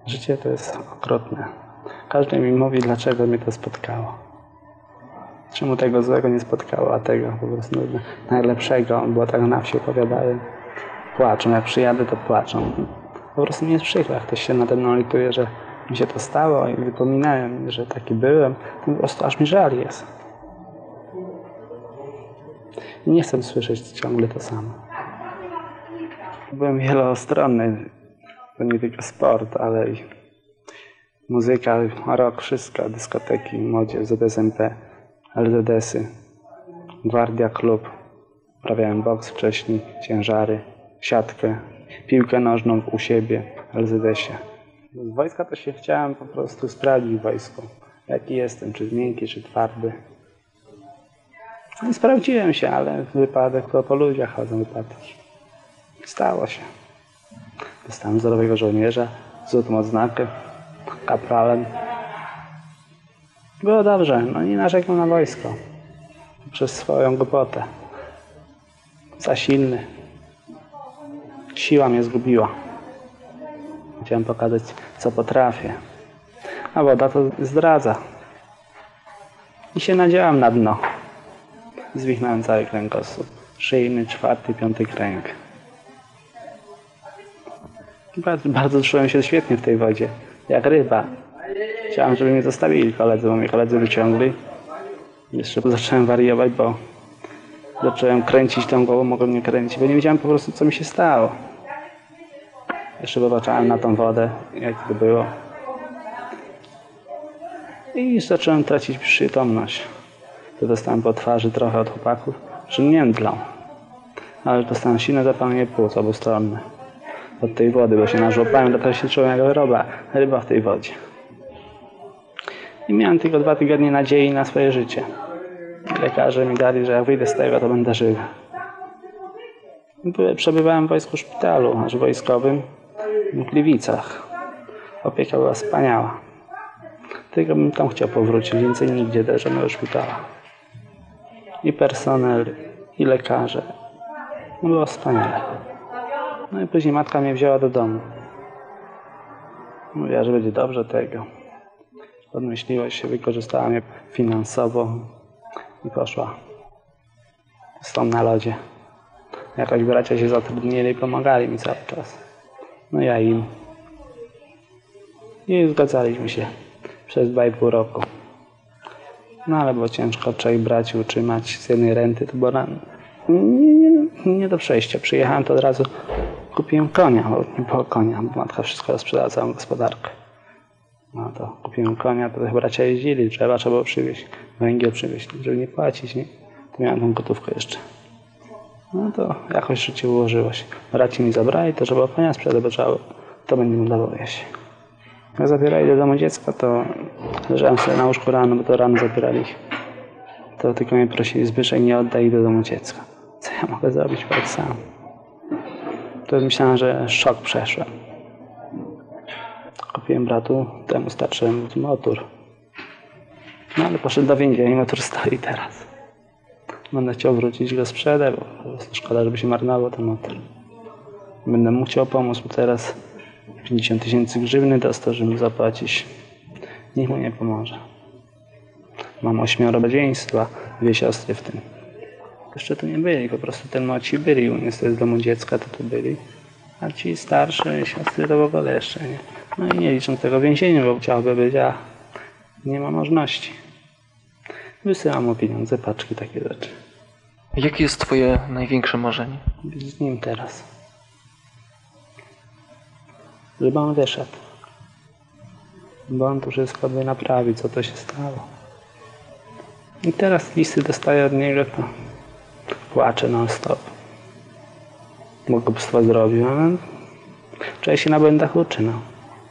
Życie to jest okrutne. Każdy mi mówi, dlaczego mnie to spotkało. Czemu tego złego nie spotkało, a tego po prostu najlepszego, bo tak na wsi opowiadają. Płaczą, jak przyjadę, to płaczą. Po prostu mi jest przykro, jak ktoś się nade mną lituje, że mi się to stało i wypominałem, że taki byłem. Po prostu aż mi żal jest. I nie chcę słyszeć ciągle to samo. Byłem wielostronny. To nie tylko sport, ale i muzyka, rock, wszystko, dyskoteki, młodzież, ZSMP, LZS-y, Gwardia Klub. Uprawiałem boks wcześniej, ciężary, siatkę, piłkę nożną u siebie, w LZS-ie. Z wojska to się chciałem po prostu sprawdzić w wojsku. Jaki jestem, czy miękki, czy twardy. No i sprawdziłem się, ale wypadek to po ludziach chodzą wypadki. Stało się. Dostałem zdrowego żołnierza, złotą odznakę, kapralem. Było dobrze, no nie narzekam na wojsko. Przez swoją głupotę. Za silny. Siła mnie zgubiła. Chciałem pokazać, co potrafię. A woda to zdradza. I się nadziałam na dno. Zwichnąłem cały kręgosłup. Szyjny, 4., 5. kręg. Bardzo czułem się świetnie w tej wodzie. Jak ryba. Chciałem, żeby mnie zostawili koledzy, bo mnie koledzy wyciągli. Jeszcze zacząłem wariować, bo zacząłem kręcić tą głową, mogłem mnie kręcić, bo nie wiedziałem po prostu, co mi się stało. Jeszcze popatrzałem na tą wodę, jak to było. I zacząłem tracić przytomność. To dostałem po twarzy trochę od chłopaków, że międlą. Ale dostałem silne zapalenie płuc obustronne. Od tej wody, bo się nażłopałem, to się czułem jak ryba w tej wodzie. I miałem tylko 2 tygodnie nadziei na swoje życie. Lekarze mi dali, że jak wyjdę z tego, to będę żywy. Przebywałem w wojsku szpitalu, aż wojskowym w Gliwicach. Opieka była wspaniała. Tylko bym tam chciał powrócić, więcej nigdzie do żadnego szpitala. I personel, i lekarze. No było wspaniale. No i później matka mnie wzięła do domu. Mówiła, że będzie dobrze tego. Podmyśliła się, wykorzystała mnie finansowo i poszła. Stąd na lodzie. Jakoś bracia się zatrudnili i pomagali mi cały czas. No ja im. I zgadzaliśmy się przez 2,5 roku. No ale było ciężko 3 braci utrzymać z jednej renty. To było nie do przejścia. Przyjechałem, to od razu kupiłem konia, bo nie było konia, bo matka wszystko sprzedała, całą gospodarkę. No to kupiłem konia, to bracia jeździli, trzeba było przywieźć, węgiel przywieźć, żeby nie płacić, nie? To miałem tą gotówkę jeszcze. No to jakoś życie ułożyło się. Braci mi zabrali, to trzeba konia sprzedać, bo trzeba, to będzie mu dało jeść. Jak zabierali do domu dziecka, to leżałem sobie na łóżku rano, bo to rano zabierali ich. To tylko mnie prosili, Zbyszek, nie oddaj ich do domu dziecka. Co ja mogę zrobić tak sam? To myślałem, że szok przeszłem. Kupiłem bratu, temu starszemu motor. No ale poszedł do więzienia i motor stoi teraz. Będę chciał wrócić, go sprzedać, bo po prostu szkoda, żeby się marnował ten motor. Będę mu chciał pomóc, bo teraz 50 000 grzywny dostał, żeby mu zapłacić. Nikt mu nie pomoże. Mam 8 rodzeństwa, 2 siostry w tym. Jeszcze tu nie byli, po prostu ten młodsi byli u mnie z domu dziecka, to tu byli. A ci starsze siostry to w ogóle jeszcze nie. No i nie liczą tego więzienia, bo chciałby być, a nie ma możliwości. Wysyłam mu pieniądze, paczki, takie rzeczy. Jakie jest twoje największe marzenie? Być z nim teraz. Żeby on wyszedł. Bo on tu wszystko by naprawił, co to się stało. I teraz listy dostaję od niego, to płaczę non stop. Bo głupstwo zrobił, ale wczoraj się na błędach uczy, no.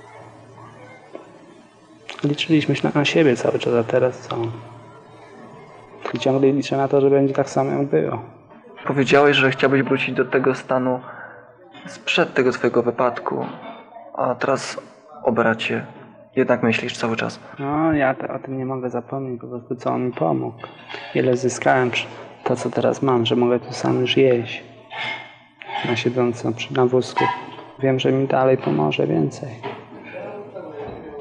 Liczyliśmy się na siebie cały czas, a teraz co? I ciągle liczę na to, że będzie tak samo jak było. Powiedziałeś, że chciałbyś wrócić do tego stanu sprzed tego twojego wypadku, a teraz o bracie jednak myślisz cały czas. No, ja o tym nie mogę zapomnieć, po prostu co on mi pomógł. Ile zyskałem to, co teraz mam, że mogę tu sam już jeść. Na siedząco na wózku. Wiem, że mi dalej pomoże więcej.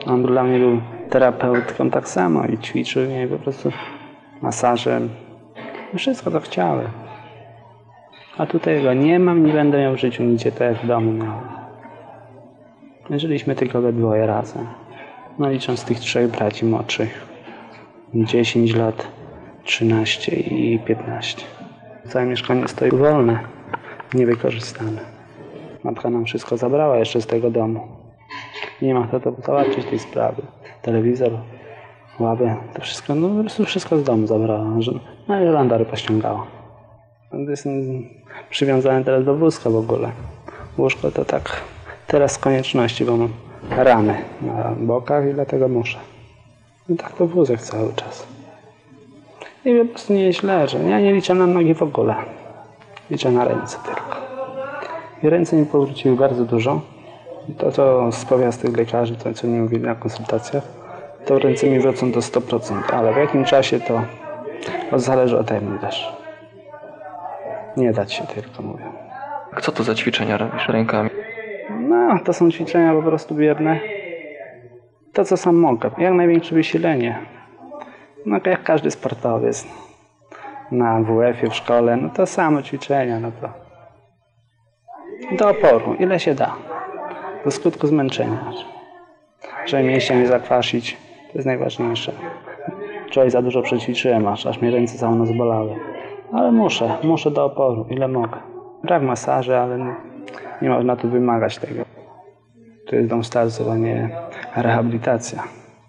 On dla mnie był terapeutką tak samo i ćwiczył mnie po prostu masażem. Wszystko to chciałem. A tutaj go nie mam, nie będę miał w życiu nigdzie, tak jak w domu miałem. My żyliśmy tylko we dwoje razem. No licząc tych 3 braci młodszych. 10 lat, 13 i 15. Całe mieszkanie stoi wolne, niewykorzystane. Matka nam wszystko zabrała jeszcze z tego domu. Nie ma kto to załatwić tej sprawy. Telewizor, ławę, to wszystko, no po prostu wszystko z domu zabrała. No i żołandary pościągała. Jestem przywiązany teraz do wózka w ogóle. Łóżko to tak teraz z konieczności, bo mam rany na bokach i dlatego muszę. I tak to wózek cały czas. I po prostu nie jest źle, że ja nie liczę na nogi w ogóle. Liczę na ręce tylko. I ręce mi powróciły bardzo dużo. I to z powiast tych lekarzy, to co mi mówili na konsultacjach, to ręce mi wrócą do 100%, ale w jakim czasie to zależy ode mnie też. Nie dać się tylko, mówię. Co to za ćwiczenia robisz rękami? No, to są ćwiczenia po prostu bierne. To, co sam mogę. Jak największe wysilenie. No, jak każdy sportowiec. Na WF-ie w szkole, no to samo ćwiczenia, no to. Do oporu, ile się da. Do skutku zmęczenia. Żeby mięśnie nie zakwasić, to jest najważniejsze. Wczoraj za dużo przećwiczyłem, aż mnie ręce całe noc bolały. Ale muszę do oporu, ile mogę. Brak masaży, ale nie można tu wymagać tego. To jest dom starców, a nie rehabilitacja.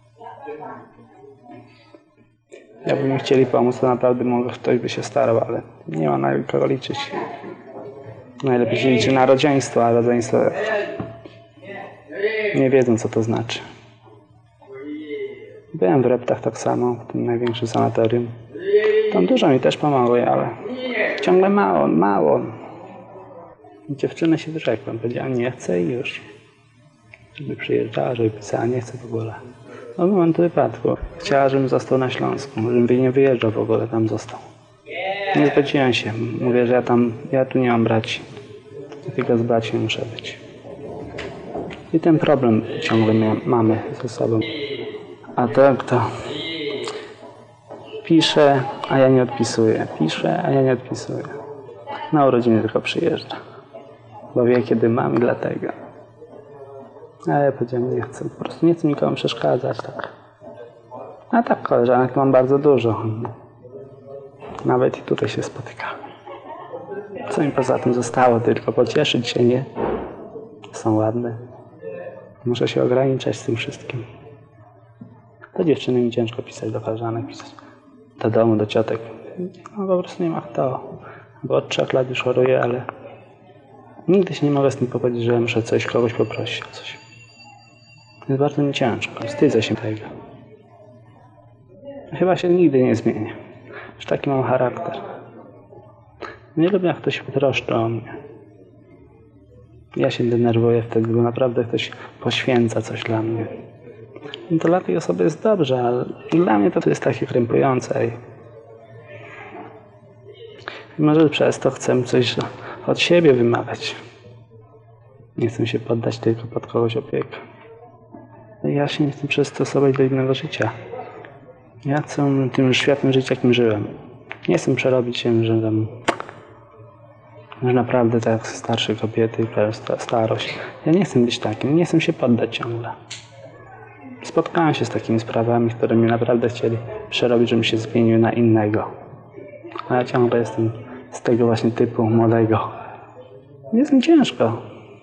Jakby mi chcieli pomóc, to naprawdę może ktoś by się starał, ale nie ma na kogo liczyć. Najlepiej się liczy na rodzeństwo, a rodzeństwo nie wiedzą, co to znaczy. Byłem w Reptach tak samo, w tym największym sanatorium. Tam dużo mi też pomogły, ale ciągle mało. Dziewczynę się wyrzekłem, powiedziałem nie chcę i już. Żeby przyjeżdżała, żeby pisała, nie chcę w ogóle. No w momentu wypadku. Chciała, żebym został na Śląsku, żebym nie wyjeżdżał w ogóle, tam został. Nie zgodziłem się. Mówię, że ja tu nie mam braci. Tylko z braci muszę być. I ten problem ciągle mamy ze sobą. A tak to piszę, a ja nie odpisuję. Piszę, a ja nie odpisuję. Na urodziny tylko przyjeżdża. Bo wie, kiedy mam i dlatego. A ja powiedziałem, nie chcę. Po prostu nie chcę nikomu przeszkadzać. Tak. A tak, koleżanek mam bardzo dużo. Nawet i tutaj się spotykamy. Co mi poza tym zostało? Tylko pocieszyć się, nie? Są ładne. Muszę się ograniczać z tym wszystkim. Do dziewczyny mi ciężko pisać, do koleżanek pisać. Do domu, do ciotek. No po prostu nie ma kto. Bo od 3 lat już choruję, ale nigdy się nie mogę z tym pogodzić, że muszę kogoś poprosić o coś. Jest bardzo mi ciężko. Wstydzę się tego. Chyba się nigdy nie zmienię. Już taki mam charakter. Nie lubię, jak ktoś troszczy o mnie. Ja się denerwuję wtedy, bo naprawdę ktoś poświęca coś dla mnie. I to dla tej osoby jest dobrze, ale dla mnie to jest takie krępujące. I może przez to chcę coś od siebie wymagać. Nie chcę się poddać tylko pod kogoś opiekę. Ja się nie chcę przystosować do innego życia. Ja chcę tym światem żyć, jakim żyłem. Nie chcę przerobić się, że naprawdę tak jak starsze kobiety, starość. Ja nie chcę być takim, nie chcę się poddać ciągle. Spotkałem się z takimi sprawami, które mnie naprawdę chcieli przerobić, żebym się zmienił na innego. A ja ciągle jestem z tego właśnie typu młodego. Jest mi ciężko.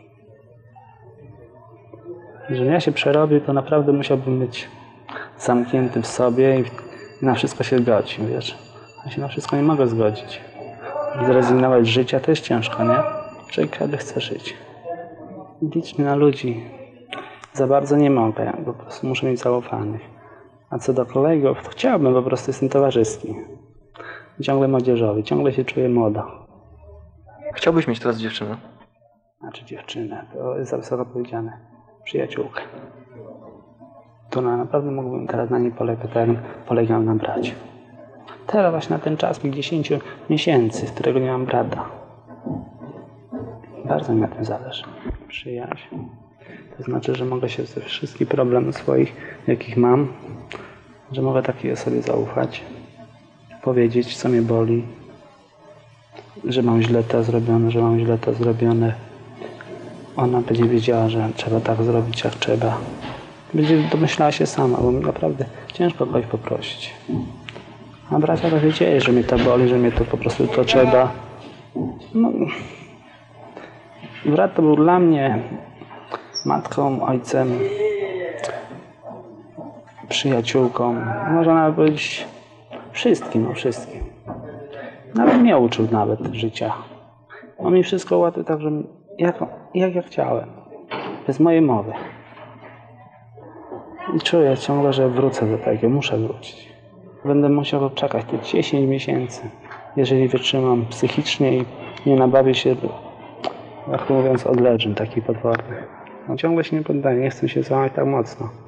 Jeżeli ja się przerobię, to naprawdę musiałbym być zamknięty w sobie i na wszystko się zgodzić, wiesz. Ja się na wszystko nie mogę zgodzić. Zrezygnować z życia to jest ciężko, nie? Człowiek każdy chce żyć. Liczmy na ludzi. Za bardzo nie mogę, po prostu muszę mieć zaufanych. A co do kolegów, to chciałbym, po prostu jestem towarzyski. Ciągle młodzieżowy, ciągle się czuję młodo. Chciałbyś mieć teraz dziewczynę? Znaczy dziewczynę, to jest za wysoko powiedziane. Przyjaciółkę. To naprawdę mógłbym teraz na niej polegać, tak jak polegam na braciu. Teraz właśnie na ten czas, tych 10 miesięcy, z którego nie mam brata. Bardzo mi na tym zależy. Przyjaźń. To znaczy, że mogę się ze wszystkich problemów swoich, jakich mam, że mogę takiej osobie zaufać, powiedzieć, co mnie boli, że mam źle to zrobione, że mam źle to zrobione. Ona będzie wiedziała, że trzeba tak zrobić, jak trzeba. Będzie domyślała się sama, bo naprawdę ciężko kogoś poprosić. A bracia to wiedzieli, że mnie to boli, że mnie to po prostu to trzeba. No, brat to był dla mnie matką, ojcem, przyjaciółką, można nawet powiedzieć wszystkim, no wszystkim. Nawet mnie uczył nawet życia. On mi wszystko ułatwił tak, że jak ja chciałem. Bez mojej mowy. I czuję ciągle, że wrócę do tego, muszę wrócić. Będę musiał czekać te 10 miesięcy, jeżeli wytrzymam psychicznie i nie nabawię się, jak to mówiąc, odleżeń taki potworny. No, ciągle się nie poddaję, nie chcę się złamać tak mocno.